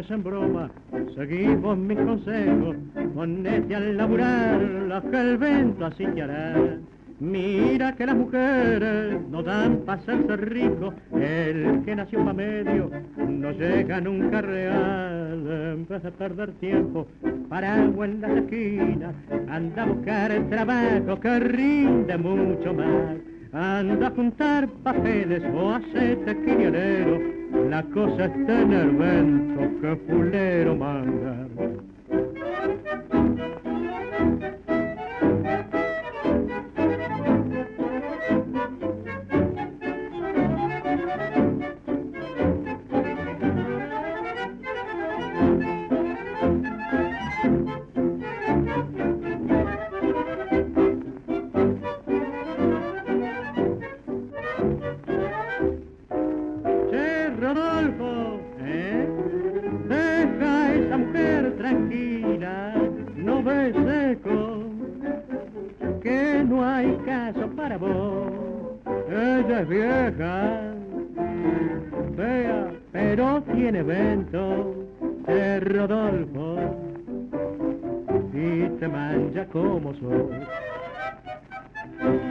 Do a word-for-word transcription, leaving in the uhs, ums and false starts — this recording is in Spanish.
tomes en broma, seguimos mis consejos, ponete a laburar, lo que el vento así te hará. Mira que las mujeres no dan para hacerse rico, el que nació pa' medio no llega nunca real. En vez de perder tiempo, parado en las esquinas, anda a buscar el trabajo que rinde mucho más. Anda a juntar papeles o hacete quinielero, la cosa está en el vento que fulero manda. Rodolfo, ¿eh? Deja a esa mujer tranquila, no ves eco, que no hay caso para vos. Ella es vieja, fea, pero tiene vento, es Rodolfo, y te mancha como sos.